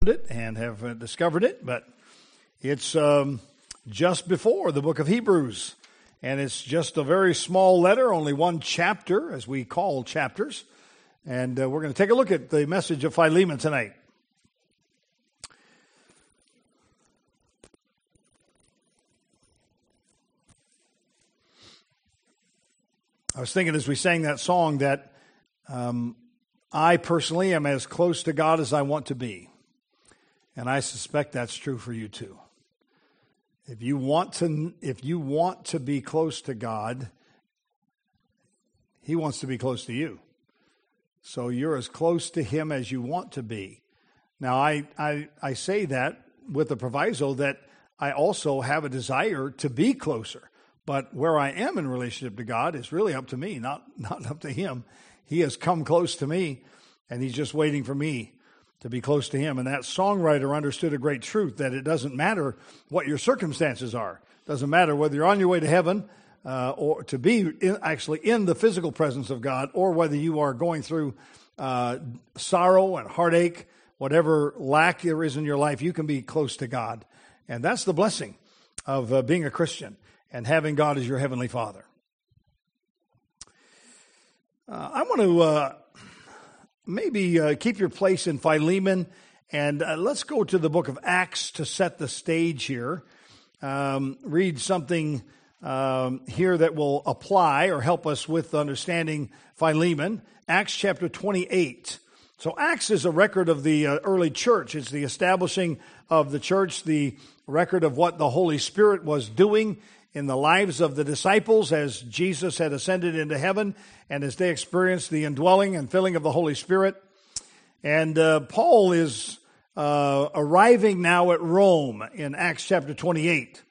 it and have discovered it, but it's just before the book of Hebrews, and it's just a very small letter, only one chapter, as we call chapters, and we're going to take a look at the message of Philemon tonight. I was thinking as we sang that song that I personally am as close to God as I want to be. And I suspect that's true for you too. If you want to be close to God, He wants to be close to you. So you're as close to Him as you want to be. Now, I say that with the proviso that I also have a desire to be closer. But where I am in relationship to God is really up to me, not up to Him. He has come close to me, and He's just waiting for me to be close to Him. And that songwriter understood a great truth, that it doesn't matter what your circumstances are. It doesn't matter whether you're on your way to heaven or to be actually in the physical presence of God, or whether you are going through sorrow and heartache, whatever lack there is in your life, you can be close to God. And that's the blessing of being a Christian and having God as your Heavenly Father. I want to maybe keep your place in Philemon, and let's go to the book of Acts to set the stage here. Read something here that will apply or help us with understanding Philemon. Acts chapter 28. So Acts is a record of the early church. It's the establishing of the church, the record of what the Holy Spirit was doing in the lives of the disciples as Jesus had ascended into heaven and as they experienced the indwelling and filling of the Holy Spirit. And Paul is arriving now at Rome in Acts chapter 28.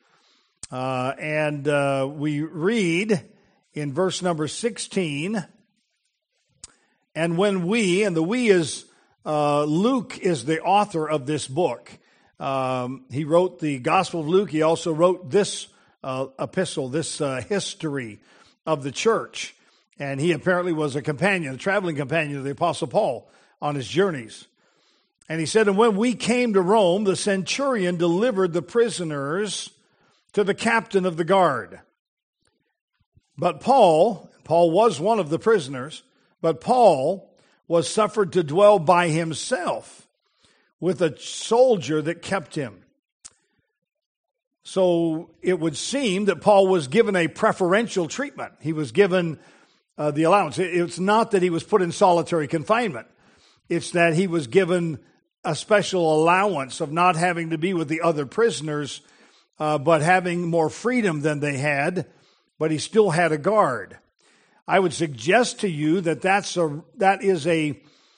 And we read in verse number 16, and when we, and the we is, Luke is the author of this book. He wrote the Gospel of Luke. He also wrote this epistle, this history of the church. And he apparently was a companion, a traveling companion of the Apostle Paul on his journeys. And he said, and when we came to Rome, the centurion delivered the prisoners to the captain of the guard. But Paul was one of the prisoners, but Paul was suffered to dwell by himself with a soldier that kept him. So it would seem that Paul was given a preferential treatment. He was given the allowance. It's not that he was put in solitary confinement. It's that he was given a special allowance of not having to be with the other prisoners, but having more freedom than they had, but he still had a guard. I would suggest to you that that is a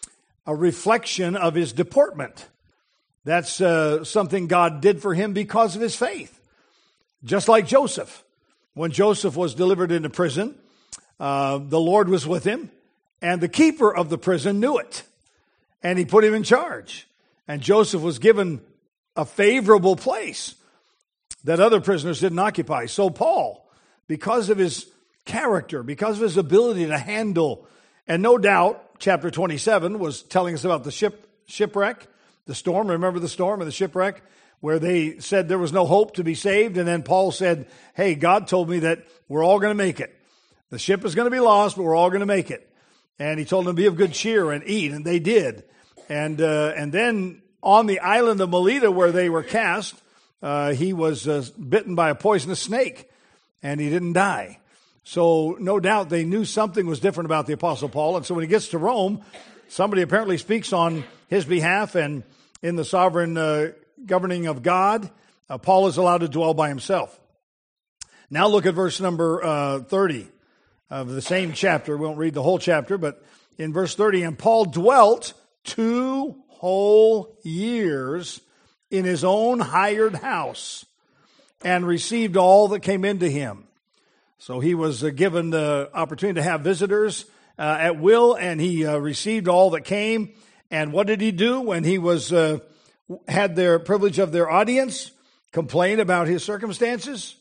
reflection of his deportment. That's something God did for him because of his faith. Just like Joseph. When Joseph was delivered into prison, the Lord was with him, and the keeper of the prison knew it. And he put him in charge. And Joseph was given a favorable place that other prisoners didn't occupy. So Paul, because of his character, because of his ability to handle, and no doubt, chapter 27 was telling us about the shipwreck, the storm. Remember the storm and the shipwreck, where they said there was no hope to be saved. And then Paul said, hey, God told me that we're all going to make it. The ship is going to be lost, but we're all going to make it. And he told them to be of good cheer and eat, and they did. And then on the island of Melita, where they were cast, he was bitten by a poisonous snake, and he didn't die. So no doubt they knew something was different about the Apostle Paul. And so when he gets to Rome, somebody apparently speaks on his behalf, and in the sovereign governing of God, Paul is allowed to dwell by himself. Now look at verse number 30 of the same chapter. We won't read the whole chapter, but in verse 30, and Paul dwelt 2 whole years in his own hired house and received all that came into him. So he was given the opportunity to have visitors at will, and he received all that came. And what did he do when he was had their privilege of their audience? Complain about his circumstances?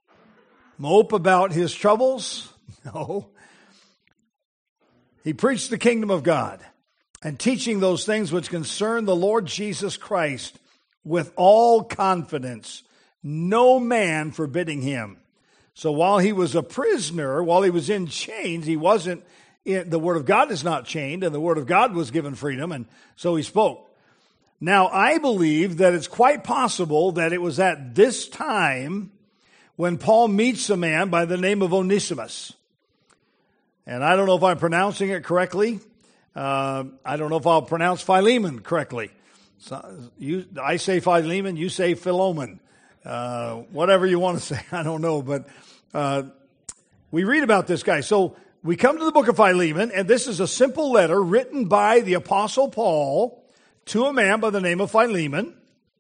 Mope about his troubles? No. He preached the kingdom of God. and teaching those things which concern the Lord Jesus Christ with all confidence, no man forbidding him. So while he was a prisoner, while he was in chains, he wasn't, the Word of God is not chained, and the Word of God was given freedom, and so he spoke. Now, I believe that it's quite possible that it was at this time when Paul meets a man by the name of Onesimus. And I don't know if I'm pronouncing it correctly. I don't know if I'll pronounce Philemon correctly. So I say Philemon, you say Philemon. Whatever you want to say, I don't know. But we read about this guy. So we come to the book of Philemon, and this is a simple letter written by the Apostle Paul to a man by the name of Philemon,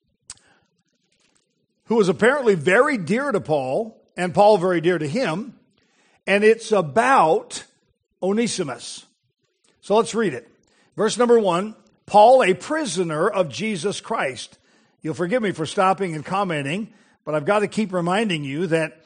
who was apparently very dear to Paul, and Paul very dear to him. And it's about Onesimus. So let's read it. Verse number 1, Paul, a prisoner of Jesus Christ. You'll forgive me for stopping and commenting, but I've got to keep reminding you that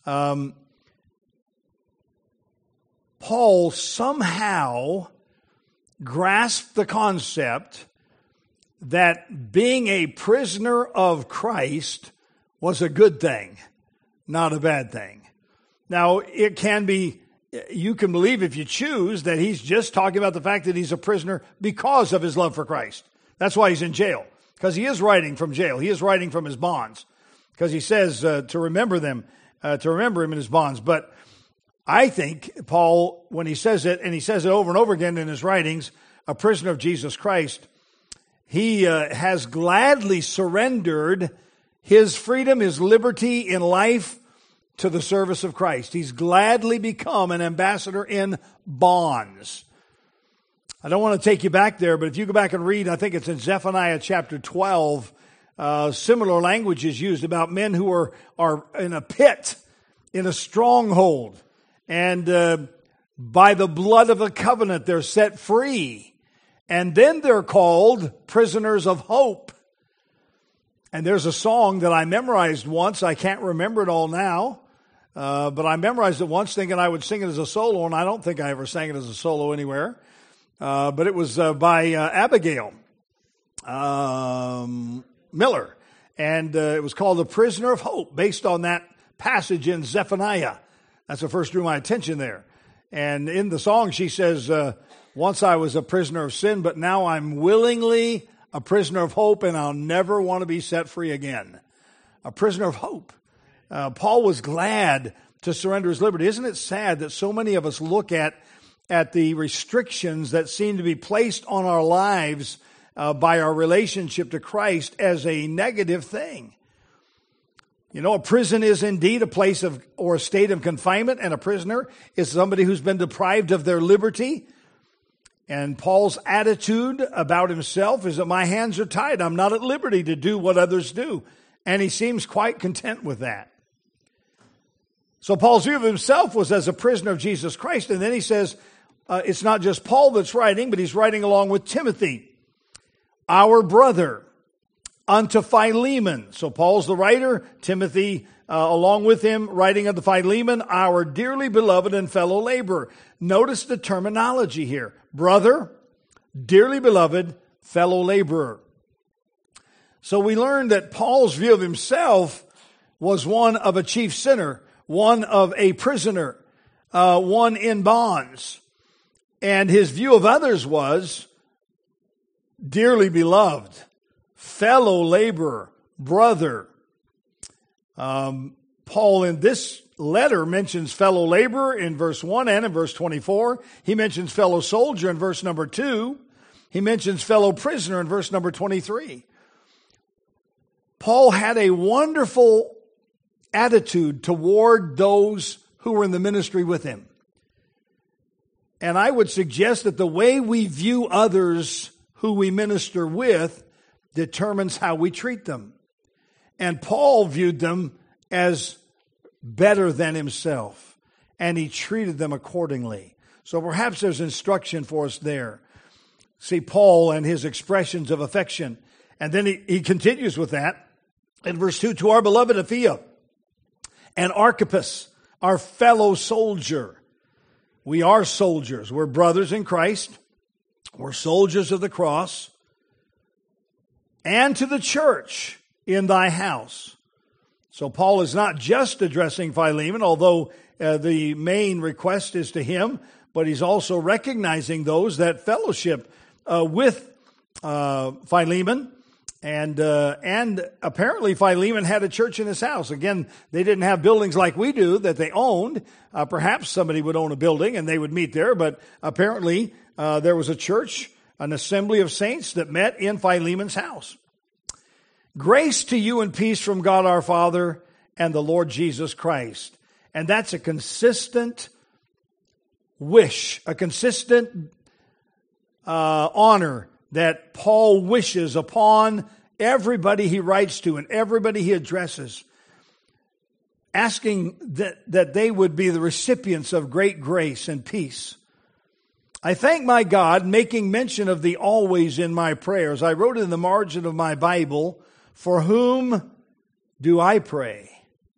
Paul somehow grasped the concept that being a prisoner of Christ was a good thing, not a bad thing. Now, it can be, you can believe if you choose that he's just talking about the fact that he's a prisoner because of his love for Christ. That's why he's in jail, because he is writing from jail. He is writing from his bonds, because he says to remember him in his bonds. But I think Paul, when he says it, and he says it over and over again in his writings, a prisoner of Jesus Christ, he has gladly surrendered his freedom, his liberty in life to the service of Christ. He's gladly become an ambassador in bonds. I don't want to take you back there, but if you go back and read, I think it's in Zephaniah chapter 12, similar language is used about men who are in a pit, in a stronghold, and by the blood of the covenant they're set free. And then they're called prisoners of hope. And there's a song that I memorized once. I can't remember it all now. But I memorized it once thinking I would sing it as a solo, and I don't think I ever sang it as a solo anywhere. But it was by Abigail Miller. And it was called The Prisoner of Hope, based on that passage in Zephaniah. That's what first drew my attention there. And in the song she says, once I was a prisoner of sin, but now I'm willingly a prisoner of hope, and I'll never want to be set free again. A prisoner of hope. Paul was glad to surrender his liberty. Isn't it sad that so many of us look at the restrictions that seem to be placed on our lives by our relationship to Christ as a negative thing? You know, a prison is indeed a place of or a state of confinement, and a prisoner is somebody who's been deprived of their liberty. And Paul's attitude about himself is that my hands are tied. I'm not at liberty to do what others do. And he seems quite content with that. So Paul's view of himself was as a prisoner of Jesus Christ. And then he says, it's not just Paul that's writing, but he's writing along with Timothy, our brother, unto Philemon. So Paul's the writer, Timothy along with him, writing unto Philemon, our dearly beloved and fellow laborer. Notice the terminology here. Brother, dearly beloved, fellow laborer. So we learned that Paul's view of himself was one of a chief sinner, one of a prisoner, one in bonds. And his view of others was dearly beloved, fellow laborer, brother. Paul in this letter mentions fellow laborer in verse 1 and in verse 24. He mentions fellow soldier in verse number 2. He mentions fellow prisoner in verse number 23. Paul had a wonderful attitude toward those who were in the ministry with him. And I would suggest that the way we view others who we minister with determines how we treat them. And Paul viewed them as better than himself, and he treated them accordingly. So perhaps there's instruction for us there. See Paul and his expressions of affection. And then he continues with that in verse 2, to our beloved Apphia and Archippus, our fellow soldier. We are soldiers. We're brothers in Christ. We're soldiers of the cross, and to the church in thy house. So Paul is not just addressing Philemon, although the main request is to him, but he's also recognizing those that fellowship with Philemon. And apparently Philemon had a church in his house. Again, they didn't have buildings like we do that they owned. Perhaps somebody would own a building and they would meet there, but apparently there was a church, an assembly of saints that met in Philemon's house. Grace to you and peace from God our Father and the Lord Jesus Christ. And that's a consistent wish, a consistent honor that Paul wishes upon everybody he writes to and everybody he addresses, asking that they would be the recipients of great grace and peace. I thank my God, making mention of thee always in my prayers. I wrote in the margin of my Bible, for whom do I pray?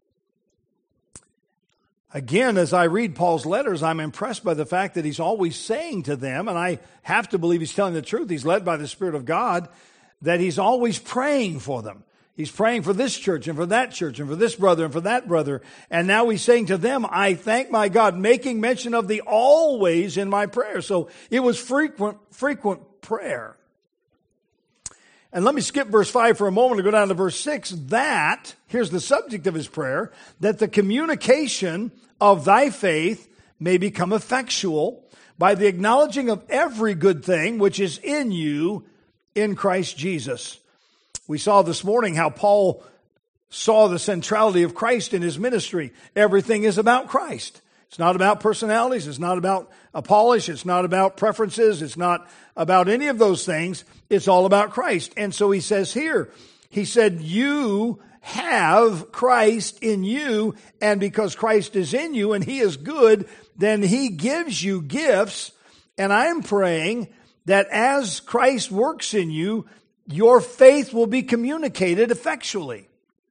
Again, as I read Paul's letters, I'm impressed by the fact that he's always saying to them, and I have to believe he's telling the truth, he's led by the Spirit of God, that he's always praying for them. He's praying for this church and for that church and for this brother and for that brother. And now he's saying to them, I thank my God, making mention of thee always in my prayer. So it was frequent prayer. And let me skip verse 5 for a moment and go down to verse 6. That, here's the subject of his prayer, that the communication of thy faith may become effectual by the acknowledging of every good thing which is in you in Christ Jesus. We saw this morning how Paul saw the centrality of Christ in his ministry. Everything is about Christ. It's not about personalities. It's not about a polish. It's not about preferences. It's not about any of those things. It's all about Christ. And so he says here, he said, you have Christ in you, and because Christ is in you and he is good, then he gives you gifts. And I'm praying that as Christ works in you, your faith will be communicated effectually.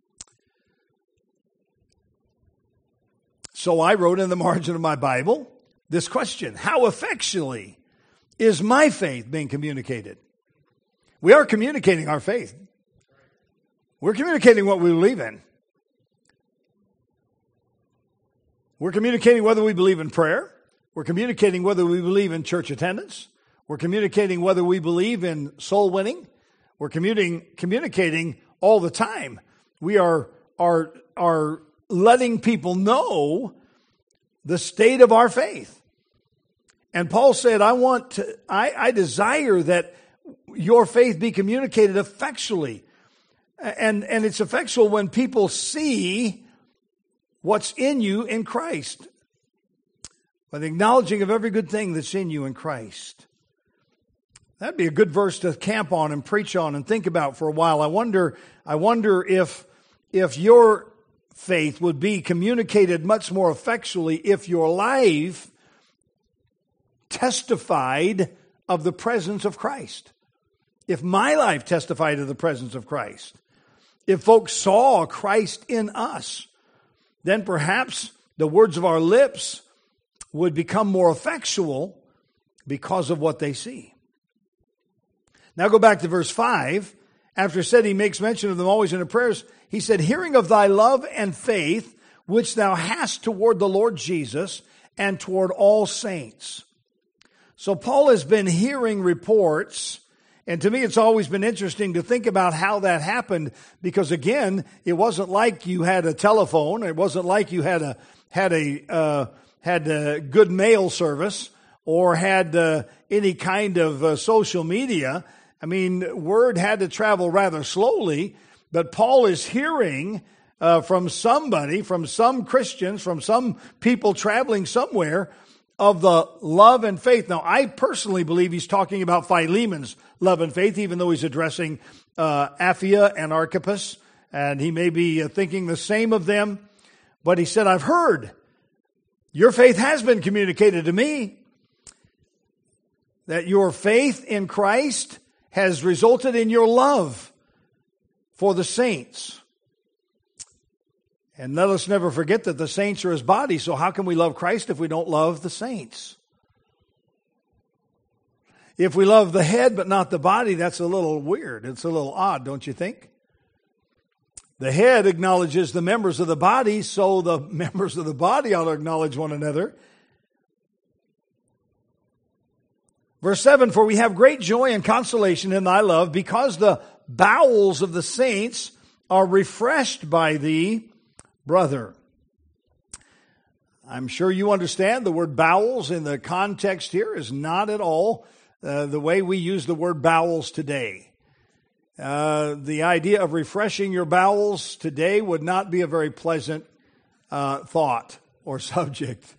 So I wrote in the margin of my Bible this question: how effectually is my faith being communicated? We are communicating our faith. We're communicating what we believe in. We're communicating whether we believe in prayer. We're communicating whether we believe in church attendance. We're communicating whether we believe in soul winning. We're communicating all the time. We are letting people know the state of our faith. And Paul said, I desire that your faith be communicated effectually. And it's effectual when people see what's in you in Christ. By the acknowledging of every good thing that's in you in Christ. That'd be a good verse to camp on and preach on and think about for a while. I wonder if your faith would be communicated much more effectually if your life testified of the presence of Christ. If my life testified of the presence of Christ. If folks saw Christ in us, then perhaps the words of our lips would become more effectual because of what they see. Now go back to verse 5. After it said he makes mention of them always in the prayers, he said, hearing of thy love and faith, which thou hast toward the Lord Jesus and toward all saints. So Paul has been hearing reports, and to me it's always been interesting to think about how that happened, because again, it wasn't like you had a telephone, it wasn't like you had a good mail service or had any kind of social media. I mean, word had to travel rather slowly, but Paul is hearing from somebody, from some Christians, from some people traveling somewhere of the love and faith. Now, I personally believe he's talking about Philemon's love and faith, even though he's addressing Apphia and Archippus, and he may be thinking the same of them. But he said, I've heard your faith has been communicated to me, that your faith in Christ has resulted in your love for the saints. And let us never forget that the saints are his body, so how can we love Christ if we don't love the saints? If we love the head but not the body, that's a little weird. It's a little odd, don't you think? The head acknowledges the members of the body, so the members of the body ought to acknowledge one another. Verse 7, for we have great joy and consolation in thy love, because the bowels of the saints are refreshed by thee, brother. I'm sure you understand the word bowels in the context here is not at all the way we use the word bowels today. The idea of refreshing your bowels today would not be a very pleasant thought or subject.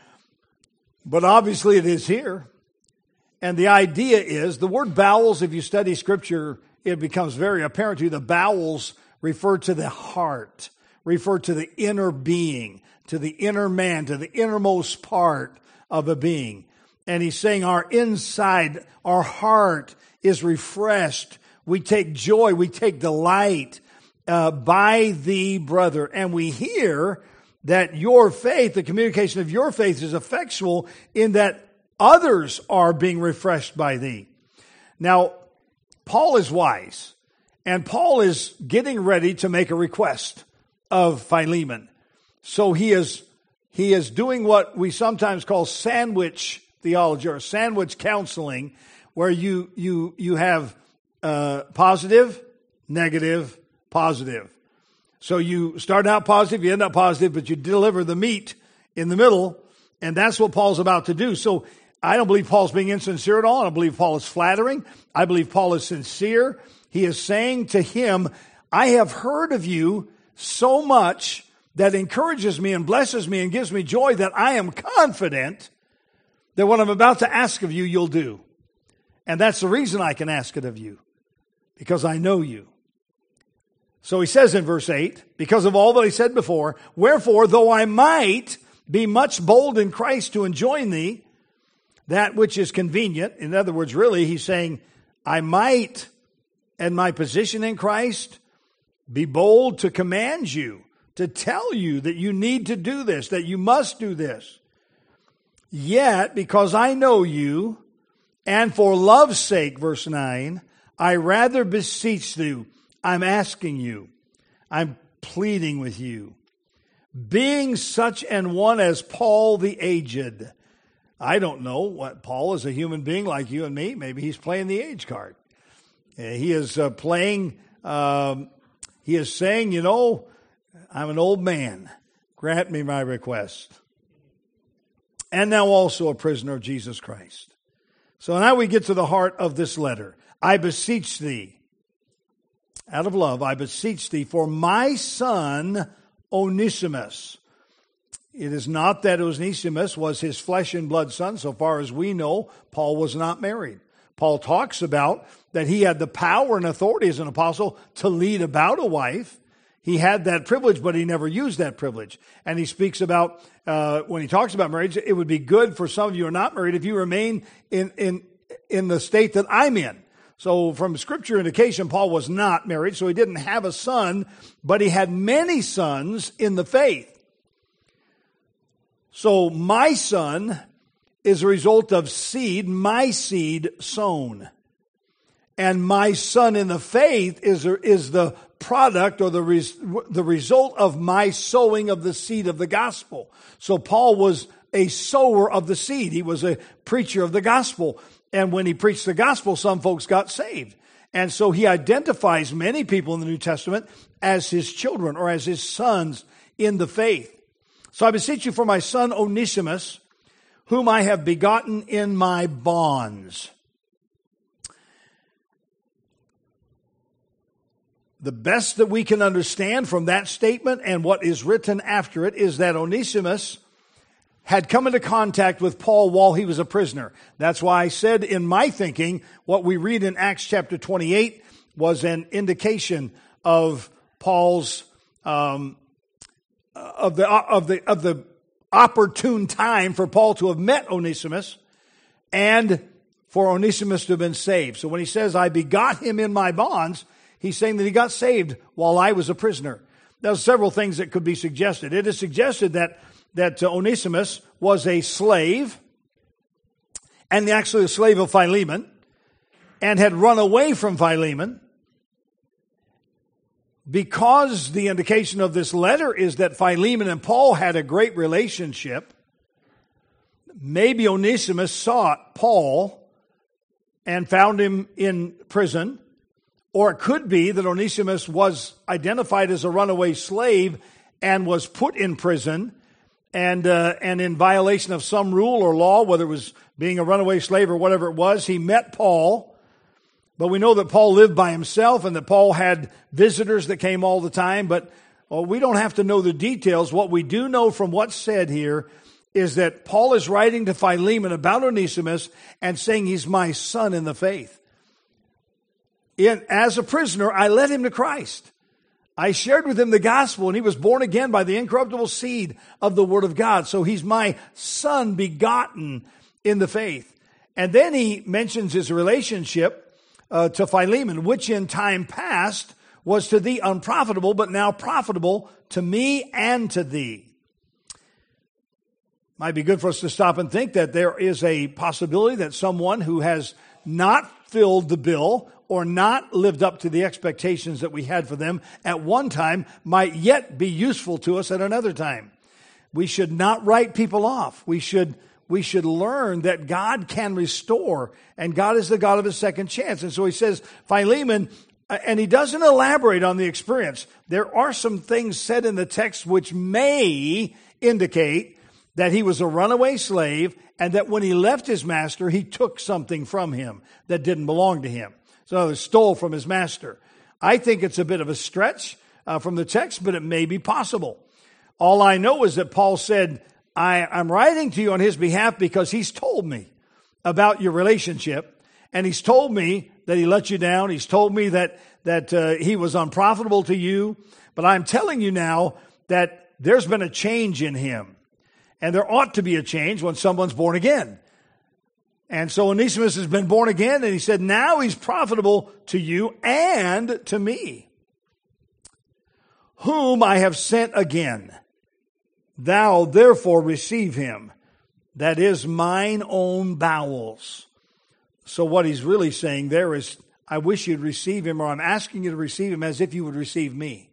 But obviously it is here. And the idea is, the word bowels, if you study Scripture, it becomes very apparent to you. The bowels refer to the heart, refer to the inner being, to the inner man, to the innermost part of a being. And he's saying our inside, our heart is refreshed. We take joy, we take delight by thee, brother. And we hear that your faith, the communication of your faith is effectual in that others are being refreshed by thee. Now, Paul is wise, and Paul is getting ready to make a request of Philemon. So he is doing what we sometimes call sandwich theology or sandwich counseling, where you have positive, negative, positive. So you start out positive, you end up positive, but you deliver the meat in the middle, and that's what Paul's about to do. So I don't believe Paul's being insincere at all. I don't believe Paul is flattering. I believe Paul is sincere. He is saying to him, I have heard of you so much that encourages me and blesses me and gives me joy that I am confident that what I'm about to ask of you, you'll do. And that's the reason I can ask it of you, because I know you. So he says in verse 8, because of all that he said before, wherefore, though I might be much bold in Christ to enjoin thee, that which is convenient. In other words, really, he's saying, I might, in my position in Christ, be bold to command you, to tell you that you need to do this, that you must do this. Yet, because I know you, and for love's sake, verse 9, I rather beseech thee, I'm asking you, I'm pleading with you, being such an one as Paul the aged. I don't know what Paul is, a human being like you and me. Maybe he's playing the age card. He is he is saying, you know, I'm an old man. Grant me my request. And now also a prisoner of Jesus Christ. So now we get to the heart of this letter. I beseech thee, out of love, I beseech thee for my son Onesimus. It is not that Onesimus was his flesh and blood son. So far as we know, Paul was not married. Paul talks about that he had the power and authority as an apostle to lead about a wife. He had that privilege, but he never used that privilege. And he speaks about, when he talks about marriage, it would be good for some of you who are not married if you remain in the state that I'm in. So from scripture indication, Paul was not married, so he didn't have a son, but he had many sons in the faith. So my son is a result of seed, my seed sown. And my son in the faith is the product or the result of my sowing of the seed of the gospel. So Paul was a sower of the seed. He was a preacher of the gospel. And when he preached the gospel, some folks got saved. And so he identifies many people in the New Testament as his children or as his sons in the faith. So I beseech you for my son Onesimus, whom I have begotten in my bonds. The best that we can understand from that statement and what is written after it is that Onesimus had come into contact with Paul while he was a prisoner. That's why I said in my thinking, what we read in Acts chapter 28 was an indication of Paul's of the opportune time for Paul to have met Onesimus and for Onesimus to have been saved. So when he says, I begot him in my bonds, he's saying that he got saved while I was a prisoner. There's several things that could be suggested. It is suggested that Onesimus was a slave, and actually a slave of Philemon. and had run away from Philemon. Because the indication of this letter is that Philemon and Paul had a great relationship, maybe Onesimus sought Paul and found him in prison, or it could be that Onesimus was identified as a runaway slave and was put in prison and in violation of some rule or law, whether it was being a runaway slave or whatever it was. He met Paul. But we know that Paul lived by himself and that Paul had visitors that came all the time. But we don't have to know the details. What we do know from what's said here is that Paul is writing to Philemon about Onesimus and saying he's my son in the faith. As a prisoner, I led him to Christ. I shared with him the gospel, and he was born again by the incorruptible seed of the word of God. So he's my son begotten in the faith. And then he mentions his relationship to Philemon, which in time past was to thee unprofitable, but now profitable to me and to thee. Might be good for us to stop and think that there is a possibility that someone who has not filled the bill or not lived up to the expectations that we had for them at one time might yet be useful to us at another time. We should not write people off. We should learn that God can restore, and God is the God of a second chance. And so he says, Philemon, and he doesn't elaborate on the experience. There are some things said in the text which may indicate that he was a runaway slave and that when he left his master, he took something from him that didn't belong to him. So he stole from his master. I think it's a bit of a stretch from the text, but it may be possible. All I know is that Paul said, I'm writing to you on his behalf because he's told me about your relationship, and he's told me that he let you down. He's told me that he was unprofitable to you, but I'm telling you now that there's been a change in him, and there ought to be a change when someone's born again. And so Onesimus has been born again, and he said, now he's profitable to you and to me, whom I have sent again. Thou therefore receive him, that is mine own bowels. So what he's really saying there is, I wish you'd receive him, or I'm asking you to receive him as if you would receive me.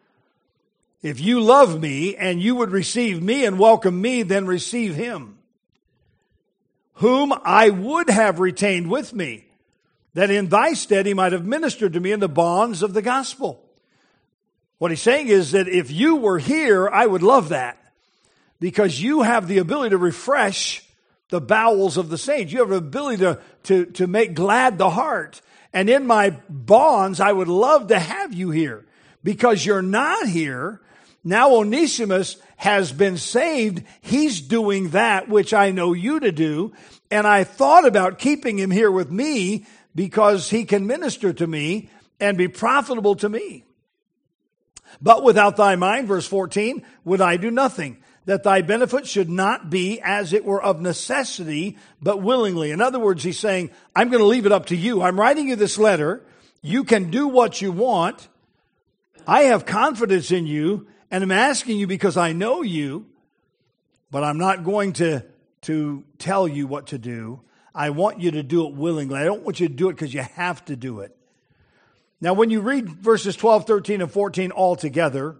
If you love me and you would receive me and welcome me, then receive him, whom I would have retained with me, that in thy stead he might have ministered to me in the bonds of the gospel. What he's saying is that if you were here, I would love that, because you have the ability to refresh the bowels of the saints. You have the ability to make glad the heart. And in my bonds, I would love to have you here. Because you're not here, now Onesimus has been saved. He's doing that which I know you to do. And I thought about keeping him here with me because he can minister to me and be profitable to me. But without thy mind, verse 14, would I do nothing, that thy benefit should not be as it were of necessity, but willingly. In other words, he's saying, I'm going to leave it up to you. I'm writing you this letter. You can do what you want. I have confidence in you, and I'm asking you because I know you, but I'm not going to tell you what to do. I want you to do it willingly. I don't want you to do it because you have to do it. Now, when you read verses 12, 13, and 14 all together,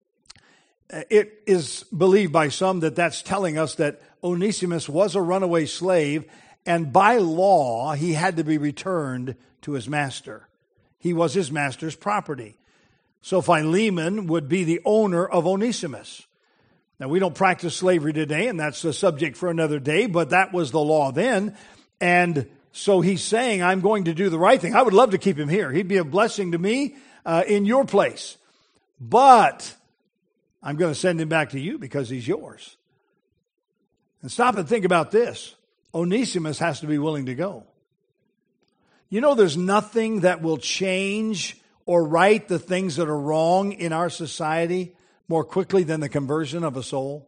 it is believed by some that that's telling us that Onesimus was a runaway slave, and by law, he had to be returned to his master. He was his master's property. So Philemon would be the owner of Onesimus. Now, we don't practice slavery today, and that's the subject for another day, but that was the law then. And so he's saying, I'm going to do the right thing. I would love to keep him here. He'd be a blessing to me in your place. But I'm going to send him back to you because he's yours. And stop and think about this. Onesimus has to be willing to go. You know, there's nothing that will change or right the things that are wrong in our society more quickly than the conversion of a soul.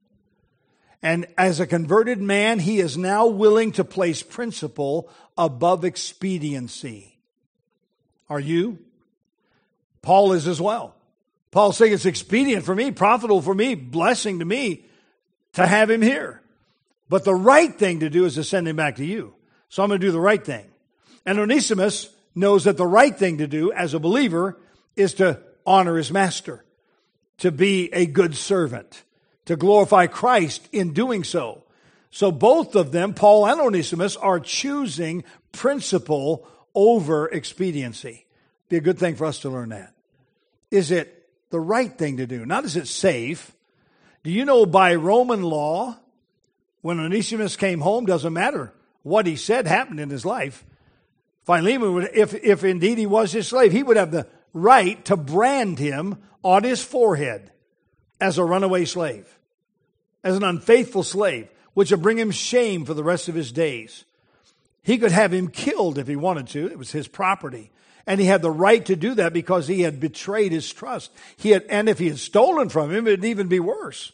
And as a converted man, he is now willing to place principle above expediency. Are you? Paul is as well. Paul's saying it's expedient for me, profitable for me, blessing to me to have him here. But the right thing to do is to send him back to you. So I'm going to do the right thing. And Onesimus knows that the right thing to do as a believer is to honor his master, to be a good servant, to glorify Christ in doing so. So both of them, Paul and Onesimus, are choosing principle over expediency. Be a good thing for us to learn that. Is it the right thing to do? Not is it safe. Do you know by Roman law, when Onesimus came home, doesn't matter what he said happened in his life. Philemon would, if indeed he was his slave, he would have the right to brand him on his forehead as a runaway slave, as an unfaithful slave, which would bring him shame for the rest of his days. He could have him killed if he wanted to. It was his property. And he had the right to do that because he had betrayed his trust. And if he had stolen from him, it would even be worse.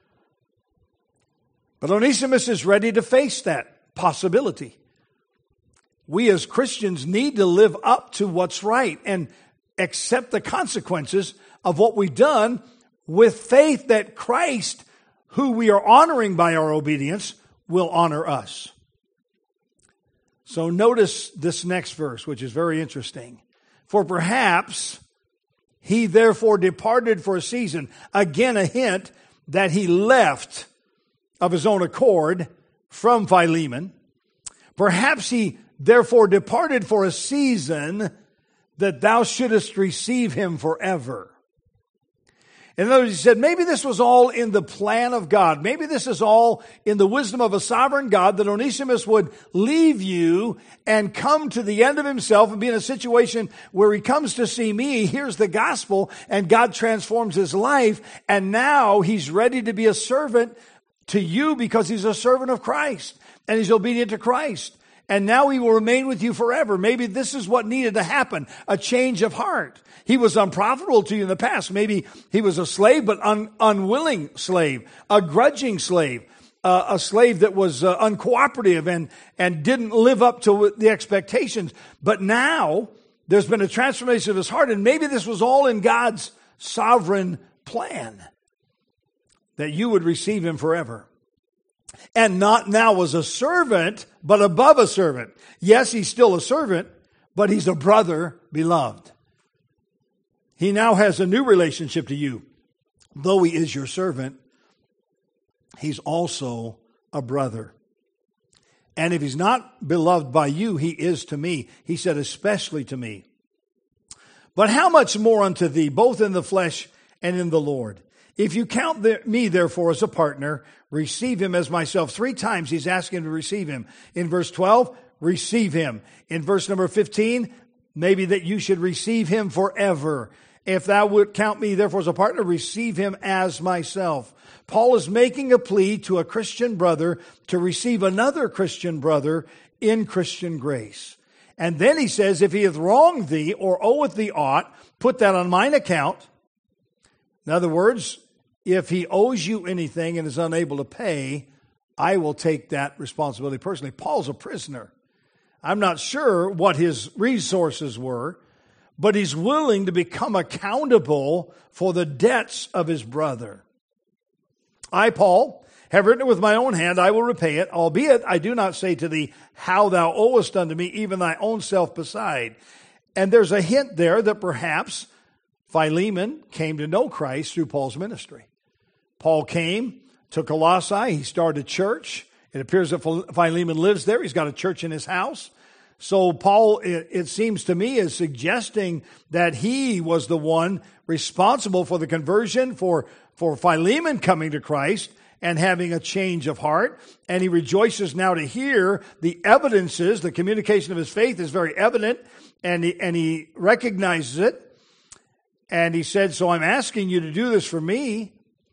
But Onesimus is ready to face that possibility. We as Christians need to live up to what's right and accept the consequences of what we've done with faith that Christ, who we are honoring by our obedience, will honor us. So notice this next verse, which is very interesting. For perhaps he therefore departed for a season. Again, a hint that he left of his own accord from Philemon. Perhaps he therefore departed for a season that thou shouldest receive him forever. In other words, he said, maybe this was all in the plan of God. Maybe this is all in the wisdom of a sovereign God that Onesimus would leave you and come to the end of himself and be in a situation where he comes to see me, he hears the gospel, and God transforms his life. And now he's ready to be a servant to you because he's a servant of Christ and he's obedient to Christ. And now he will remain with you forever. Maybe this is what needed to happen, a change of heart. He was unprofitable to you in the past. Maybe he was a slave, but unwilling slave, a grudging slave, a slave that was uncooperative and didn't live up to the expectations. But now there's been a transformation of his heart, and maybe this was all in God's sovereign plan, that you would receive him forever. And not now as a servant, but above a servant. Yes, he's still a servant, but he's a brother beloved. He now has a new relationship to you. Though he is your servant, he's also a brother. And if he's not beloved by you, he is to me. He said, especially to me. But how much more unto thee, both in the flesh and in the Lord? If you count me, therefore, as a partner, receive him as myself. 3 times he's asking to receive him. In verse 12, receive him. In verse number 15, maybe that you should receive him forever. If thou would count me, therefore, as a partner, receive him as myself. Paul is making a plea to a Christian brother to receive another Christian brother in Christian grace. And then he says, if he hath wronged thee or oweth thee aught, put that on mine account. In other words, if he owes you anything and is unable to pay, I will take that responsibility personally. Paul's a prisoner. I'm not sure what his resources were, but he's willing to become accountable for the debts of his brother. I, Paul, have written it with my own hand, I will repay it, albeit I do not say to thee, how thou owest unto me, even thy own self beside. And there's a hint there that perhaps Philemon came to know Christ through Paul's ministry. Paul came to Colossae. He started a church. It appears that Philemon lives there. He's got a church in his house. So Paul, it seems to me, is suggesting that he was the one responsible for the conversion, for Philemon coming to Christ and having a change of heart. And he rejoices now to hear the evidences. The communication of his faith is very evident, and he recognizes it. And he said, so I'm asking you to do this for me.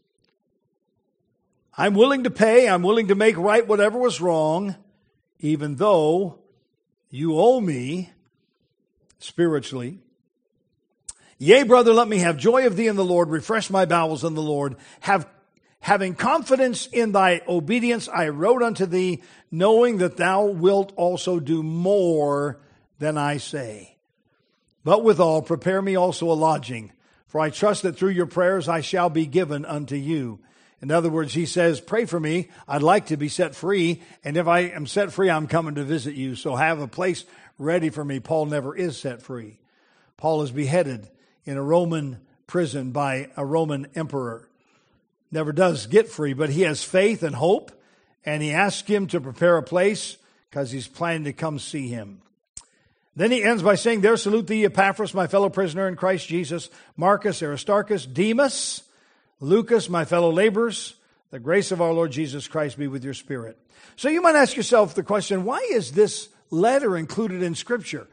I'm willing to pay. I'm willing to make right whatever was wrong, even though you owe me spiritually. Yea, brother, let me have joy of thee in the Lord. Refresh my bowels in the Lord. Having confidence in thy obedience, I wrote unto thee, knowing that thou wilt also do more than I say. But withal, prepare me also a lodging, for I trust that through your prayers I shall be given unto you. In other words, he says, pray for me. I'd like to be set free. And if I am set free, I'm coming to visit you. So have a place ready for me. Paul never is set free. Paul is beheaded in a Roman prison by a Roman emperor. Never does get free, but he has faith and hope, and he asks him to prepare a place because he's planning to come see him. Then he ends by saying, there salute thee, Epaphras, my fellow prisoner in Christ Jesus, Marcus, Aristarchus, Demas, Lucas, my fellow laborers. The grace of our Lord Jesus Christ be with your spirit. So you might ask yourself the question, why is this letter included in Scripture?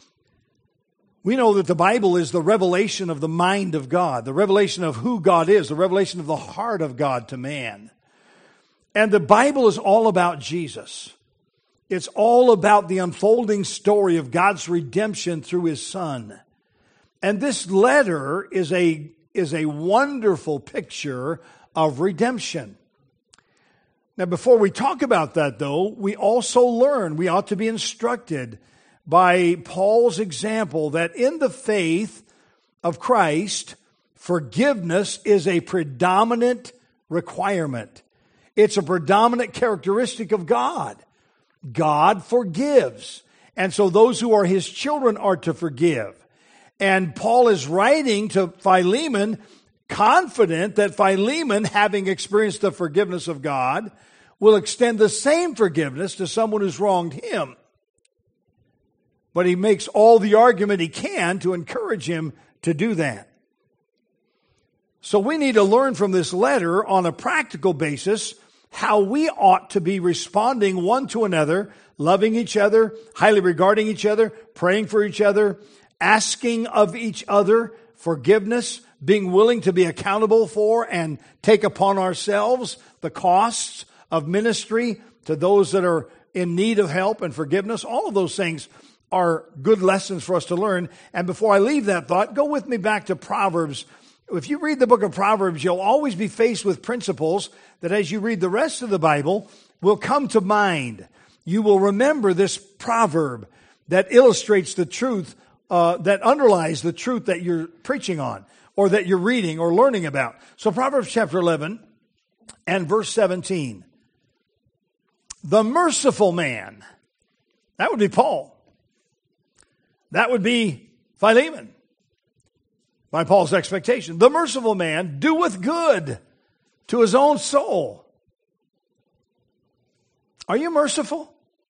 We know that the Bible is the revelation of the mind of God, the revelation of who God is, the revelation of the heart of God to man. And the Bible is all about Jesus. It's all about the unfolding story of God's redemption through His Son. And this letter is a wonderful picture of redemption. Now, before we talk about that, though, we also learn, we ought to be instructed by Paul's example that in the faith of Christ, forgiveness is a predominant requirement. It's a predominant characteristic of God. God forgives. And so those who are His children are to forgive. And Paul is writing to Philemon, confident that Philemon, having experienced the forgiveness of God, will extend the same forgiveness to someone who's wronged him. But he makes all the argument he can to encourage him to do that. So we need to learn from this letter on a practical basis how we ought to be responding one to another, loving each other, highly regarding each other, praying for each other, asking of each other forgiveness, being willing to be accountable for and take upon ourselves the costs of ministry to those that are in need of help and forgiveness. All of those things are good lessons for us to learn. And before I leave that thought, go with me back to Proverbs. If you read the book of Proverbs, you'll always be faced with principles that as you read the rest of the Bible will come to mind. You will remember this proverb that illustrates the truth, that underlies the truth that you're preaching on or that you're reading or learning about. So Proverbs chapter 11 and verse 17. The merciful man, that would be Paul. That would be Philemon, by Paul's expectation. The merciful man doeth good to his own soul. Are you merciful?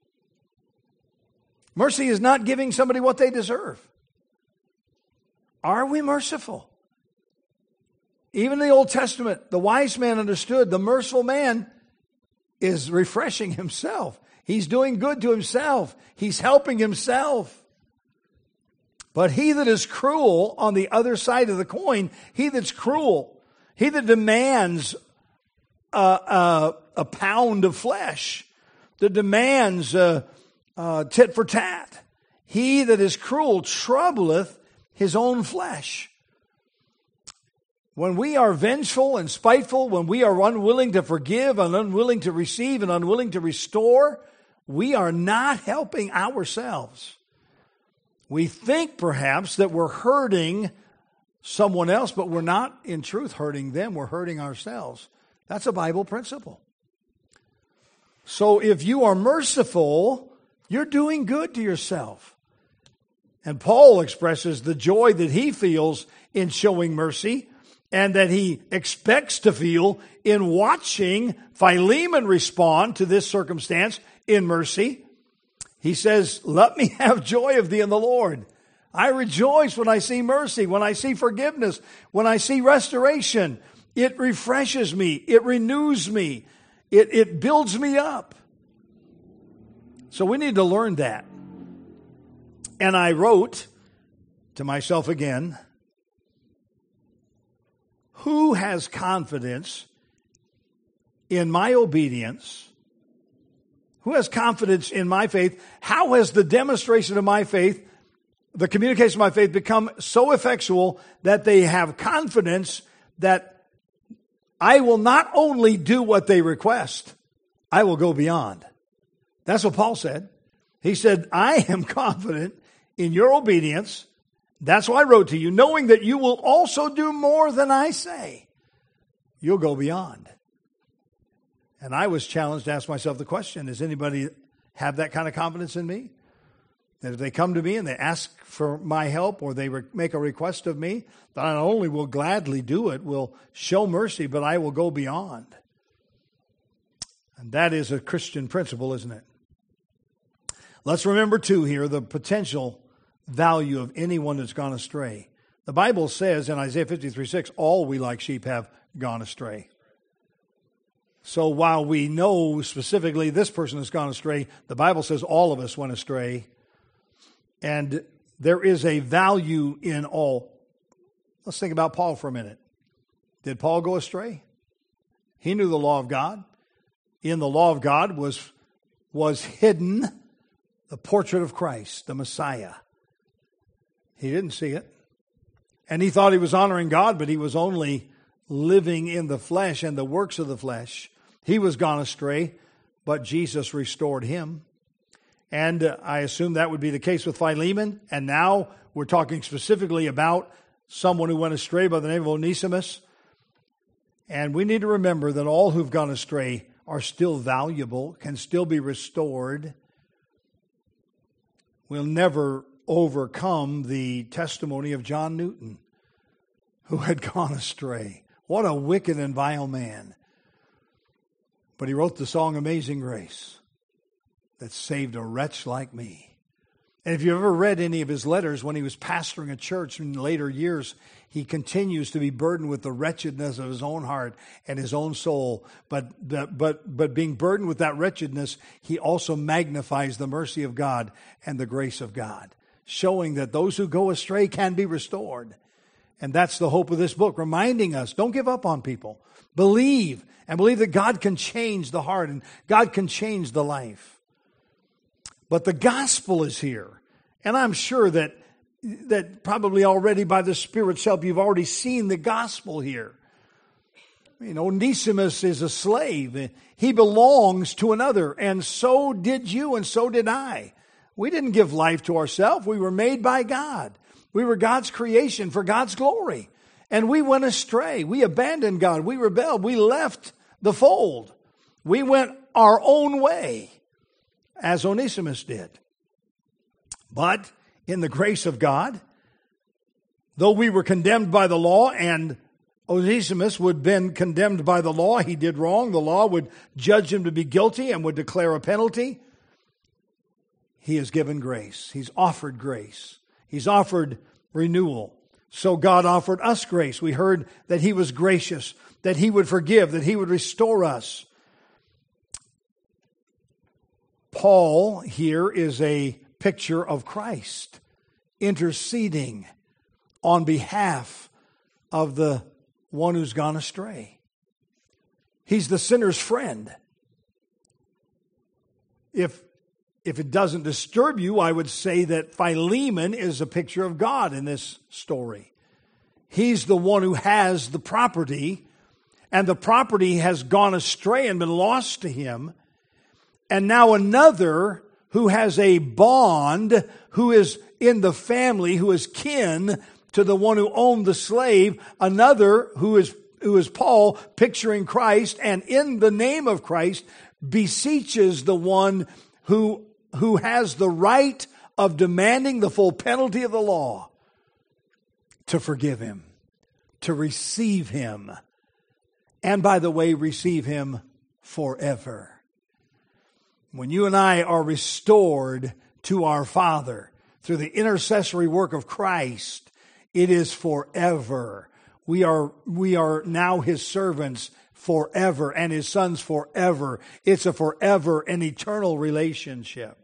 Mercy is not giving somebody what they deserve. Are we merciful? Even in the Old Testament, the wise man understood the merciful man is refreshing himself. He's doing good to himself. He's helping himself. But he that is cruel on the other side of the coin, he that's cruel, he that demands a pound of flesh, that demands tit for tat, he that is cruel troubleth his own flesh. When we are vengeful and spiteful, when we are unwilling to forgive and unwilling to receive and unwilling to restore, we are not helping ourselves. We think perhaps that we're hurting someone else, but we're not in truth hurting them. We're hurting ourselves. That's a Bible principle. So if you are merciful, you're doing good to yourself. And Paul expresses the joy that he feels in showing mercy and that he expects to feel in watching Philemon respond to this circumstance in mercy. He says, let me have joy of thee in the Lord. I rejoice when I see mercy, when I see forgiveness, when I see restoration. It refreshes me. It renews me. It builds me up. So we need to learn that. And I wrote to myself again, who has confidence in my obedience? Who has confidence in my faith? How has the demonstration of my faith, the communication of my faith become so effectual that they have confidence that I will not only do what they request, I will go beyond. That's what Paul said. He said, I am confident in your obedience. That's why I wrote to you, knowing that you will also do more than I say. You'll go beyond. And I was challenged to ask myself the question, does anybody have that kind of confidence in me? That if they come to me and they ask for my help or they make a request of me, that I not only will gladly do it, will show mercy, but I will go beyond. And that is a Christian principle, isn't it? Let's remember, too, here the potential value of anyone that's gone astray. The Bible says in Isaiah 53:6, all we like sheep have gone astray. So while we know specifically this person has gone astray, the Bible says all of us went astray. And there is a value in all. Let's think about Paul for a minute. Did Paul go astray? He knew the law of God. In the law of God was hidden the portrait of Christ, the Messiah. He didn't see it. And he thought he was honoring God, but he was only living in the flesh and the works of the flesh. He was gone astray, but Jesus restored him. And I assume that would be the case with Philemon. And now we're talking specifically about someone who went astray by the name of Onesimus. And we need to remember that all who've gone astray are still valuable, can still be restored. We'll never overcome the testimony of John Newton, who had gone astray. What a wicked and vile man. But he wrote the song Amazing Grace that saved a wretch like me. And if you've ever read any of his letters when he was pastoring a church in later years, he continues to be burdened with the wretchedness of his own heart and his own soul. But being burdened with that wretchedness, he also magnifies the mercy of God and the grace of God, showing that those who go astray can be restored. And that's the hope of this book, reminding us, don't give up on people. Believe, and believe that God can change the heart and God can change the life. But the gospel is here. And I'm sure that probably already by the Spirit's help, you've already seen the gospel here. You know, Onesimus is a slave. He belongs to another. And so did you, and so did I. We didn't give life to ourselves. We were made by God. We were God's creation for God's glory. And we went astray. We abandoned God. We rebelled. We left the fold. We went our own way, as Onesimus did. But in the grace of God, though we were condemned by the law, and Onesimus would have been condemned by the law, he did wrong, the law would judge him to be guilty and would declare a penalty. He is given grace. He's offered grace. He's offered renewal. So God offered us grace. We heard that He was gracious, that He would forgive, that He would restore us. Paul here is a picture of Christ interceding on behalf of the one who's gone astray. He's the sinner's friend. If it doesn't disturb you, I would say that Philemon is a picture of God in this story. He's the one who has the property, and the property has gone astray and been lost to him. And now another who has a bond, who is in the family, who is kin to the one who owned the slave, another who is Paul, picturing Christ, and in the name of Christ, beseeches the one who has the right of demanding the full penalty of the law to forgive him, to receive him, and by the way, receive him forever. When you and I are restored to our Father through the intercessory work of Christ, it is forever. We are now His servants forever and His sons forever. It's a forever and eternal relationship.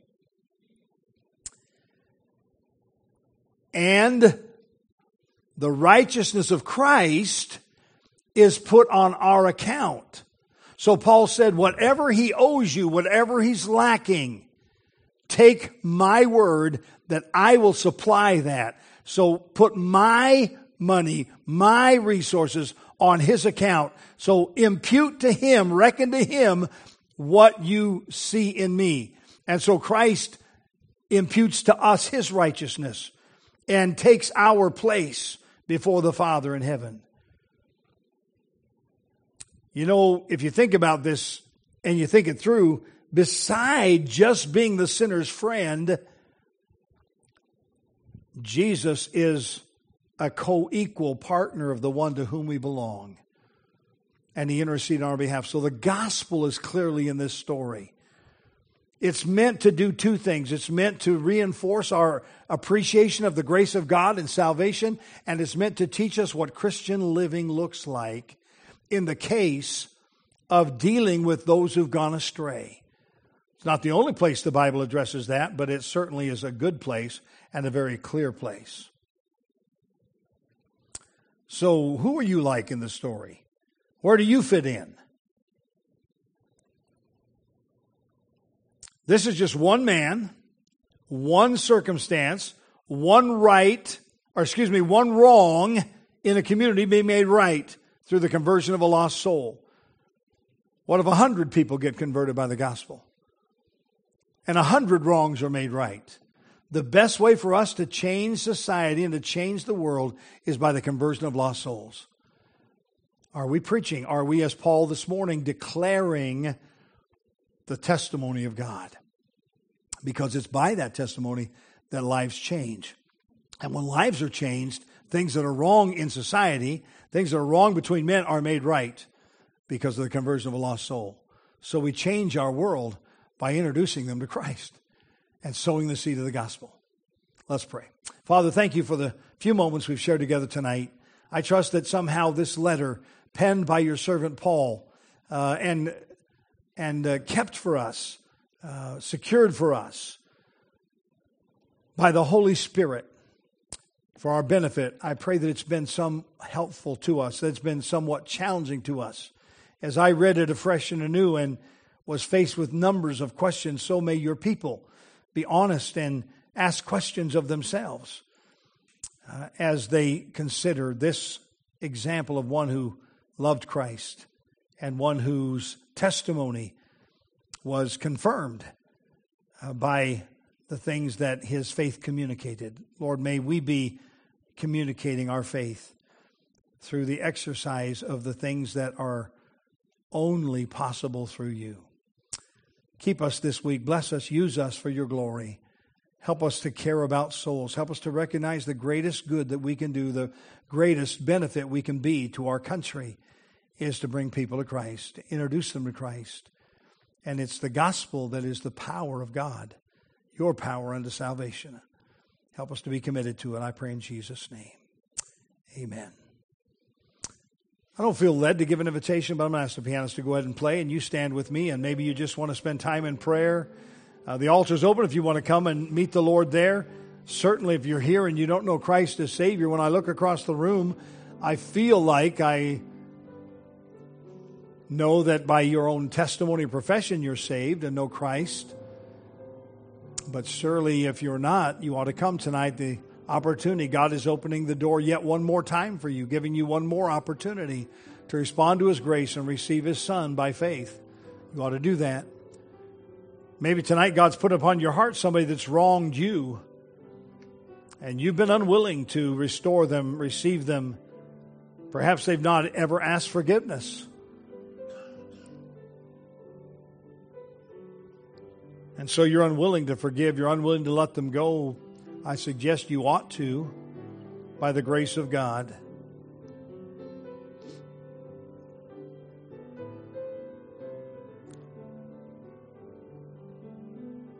And the righteousness of Christ is put on our account. So Paul said, whatever he owes you, whatever he's lacking, take my word that I will supply that. So put my money, my resources on his account. So impute to him, reckon to him what you see in me. And so Christ imputes to us his righteousness and takes our place before the Father in heaven. You know, if you think about this and you think it through, beside just being the sinner's friend, Jesus is a co-equal partner of the one to whom we belong. And he interceded on our behalf. So the gospel is clearly in this story. It's meant to do two things. It's meant to reinforce our appreciation of the grace of God and salvation, and it's meant to teach us what Christian living looks like in the case of dealing with those who've gone astray. It's not the only place the Bible addresses that, but it certainly is a good place and a very clear place. So who are you like in the story? Where do you fit in? This is just one man, one circumstance, one wrong in a community being made right through the conversion of a lost soul. What if 100 people get converted by the gospel? And 100 wrongs are made right. The best way for us to change society and to change the world is by the conversion of lost souls. Are we preaching? Are we, as Paul this morning, declaring the testimony of God? Because it's by that testimony that lives change. And when lives are changed, things that are wrong in society, things that are wrong between men are made right because of the conversion of a lost soul. So we change our world by introducing them to Christ and sowing the seed of the gospel. Let's pray. Father, thank you for the few moments we've shared together tonight. I trust that somehow this letter, penned by your servant Paul, and kept for us, secured for us by the Holy Spirit for our benefit, I pray that it's been some helpful to us, that it's been somewhat challenging to us. As I read it afresh and anew and was faced with numbers of questions, so may your people be honest and ask questions of themselves as they consider this example of one who loved Christ and one whose testimony was confirmed by the things that his faith communicated. Lord, may we be communicating our faith through the exercise of the things that are only possible through you. Keep us this week. Bless us. Use us for your glory. Help us to care about souls. Help us to recognize the greatest good that we can do, the greatest benefit we can be to our country is to bring people to Christ, to introduce them to Christ. And it's the gospel that is the power of God, your power unto salvation. Help us to be committed to it, I pray in Jesus' name. Amen. I don't feel led to give an invitation, but I'm going to ask the pianist to go ahead and play, and you stand with me, and maybe you just want to spend time in prayer. The altar's open if you want to come and meet the Lord there. Certainly if you're here and you don't know Christ as Savior, when I look across the room, I feel like I know that by your own testimony or profession you're saved and know Christ. But surely if you're not, you ought to come tonight. The opportunity, God is opening the door yet one more time for you, giving you one more opportunity to respond to his grace and receive his Son by faith. You ought to do that. Maybe tonight God's put upon your heart somebody that's wronged you, and you've been unwilling to restore them, receive them. Perhaps they've not ever asked forgiveness. And so you're unwilling to forgive, you're unwilling to let them go. I suggest you ought to, by the grace of God.